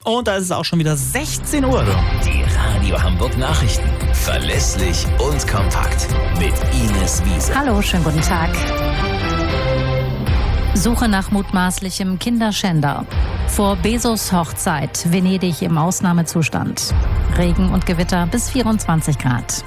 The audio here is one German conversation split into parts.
Und da ist es auch schon wieder 16 Uhr. Die Radio Hamburg Nachrichten. Verlässlich und kompakt. Mit Ines Wiese. Hallo, schönen guten Tag. Suche nach mutmaßlichem Kinderschänder. Vor Bezos Hochzeit, Venedig im Ausnahmezustand. Regen und Gewitter bis 24 Grad.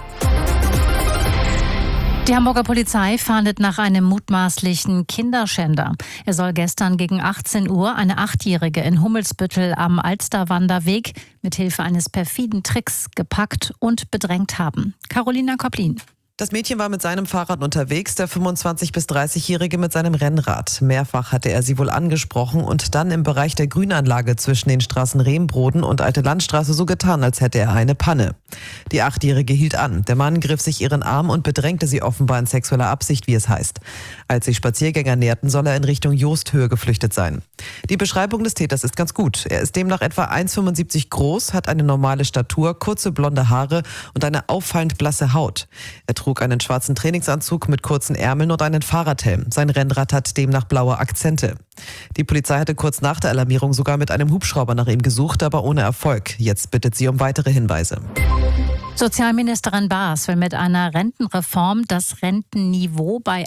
Die Hamburger Polizei fahndet nach einem mutmaßlichen Kinderschänder. Er soll gestern gegen 18 Uhr eine 8-Jährige in Hummelsbüttel am Alsterwanderweg mit Hilfe eines perfiden Tricks gepackt und bedrängt haben. Carolina Koplin. Das Mädchen war mit seinem Fahrrad unterwegs, der 25- bis 30-Jährige mit seinem Rennrad. Mehrfach hatte er sie wohl angesprochen und dann im Bereich der Grünanlage zwischen den Straßen Rehmbroden und Alte Landstraße so getan, als hätte er eine Panne. Die 8-Jährige hielt an. Der Mann griff sich ihren Arm und bedrängte sie offenbar in sexueller Absicht, wie es heißt. Als sich Spaziergänger näherten, soll er in Richtung Joosthöhe geflüchtet sein. Die Beschreibung des Täters ist ganz gut. Er ist demnach etwa 1,75 groß, hat eine normale Statur, kurze blonde Haare und eine auffallend blasse Haut. Er trug einen schwarzen Trainingsanzug mit kurzen Ärmeln und einen Fahrradhelm. Sein Rennrad hat demnach blaue Akzente. Die Polizei hatte kurz nach der Alarmierung sogar mit einem Hubschrauber nach ihm gesucht, aber ohne Erfolg. Jetzt bittet sie um weitere Hinweise. Sozialministerin Baas will mit einer Rentenreform das Rentenniveau bei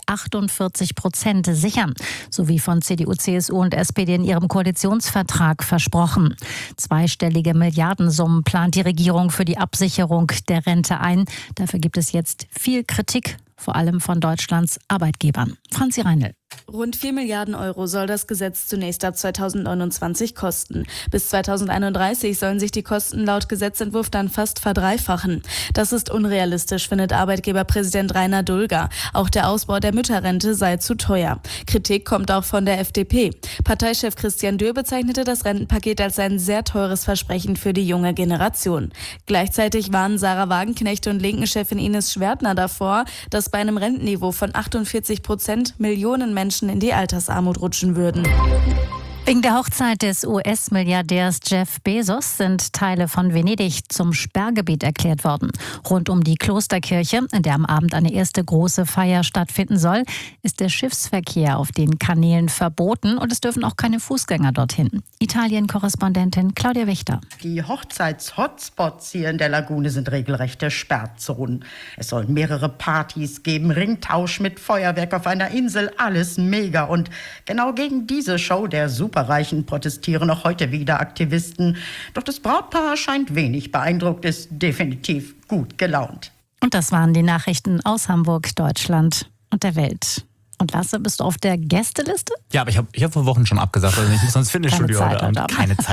48% sichern, so wie von CDU, CSU und SPD in ihrem Koalitionsvertrag versprochen. Zweistellige Milliardensummen plant die Regierung für die Absicherung der Rente ein. Dafür gibt es jetzt viel Kritik, vor allem von Deutschlands Arbeitgebern. Franzi Reinl. Rund 4 Milliarden Euro soll das Gesetz zunächst ab 2029 kosten. Bis 2031 sollen sich die Kosten laut Gesetzentwurf dann fast verdreifachen. Das ist unrealistisch, findet Arbeitgeberpräsident Rainer Dulger. Auch der Ausbau der Mütterrente sei zu teuer. Kritik kommt auch von der FDP. Parteichef Christian Dürr bezeichnete das Rentenpaket als ein sehr teures Versprechen für die junge Generation. Gleichzeitig warnen Sarah Wagenknecht und Linken-Chefin Ines Schwertner davor, dass bei einem Rentenniveau von 48% Millionen Menschen in die Altersarmut rutschen würden. Wegen der Hochzeit des US-Milliardärs Jeff Bezos sind Teile von Venedig zum Sperrgebiet erklärt worden. Rund um die Klosterkirche, in der am Abend eine erste große Feier stattfinden soll, ist der Schiffsverkehr auf den Kanälen verboten und es dürfen auch keine Fußgänger dorthin. Italien-Korrespondentin Claudia Wächter. Die Hochzeits-Hotspots hier in der Lagune sind regelrechte Sperrzonen. Es sollen mehrere Partys geben, Ringtausch mit Feuerwerk auf einer Insel, alles mega. Und genau gegen diese Show der Superreichen protestieren auch heute wieder Aktivisten. Doch das Brautpaar scheint wenig beeindruckt, ist definitiv gut gelaunt. Und das waren die Nachrichten aus Hamburg, Deutschland und der Welt. Und Lasse, bist du auf der Gästeliste? Ja, aber ich hab vor Wochen schon abgesagt, also ich muss ins Fitnessstudio Keine Zeit, heute Abend. oder? Keine Zeit.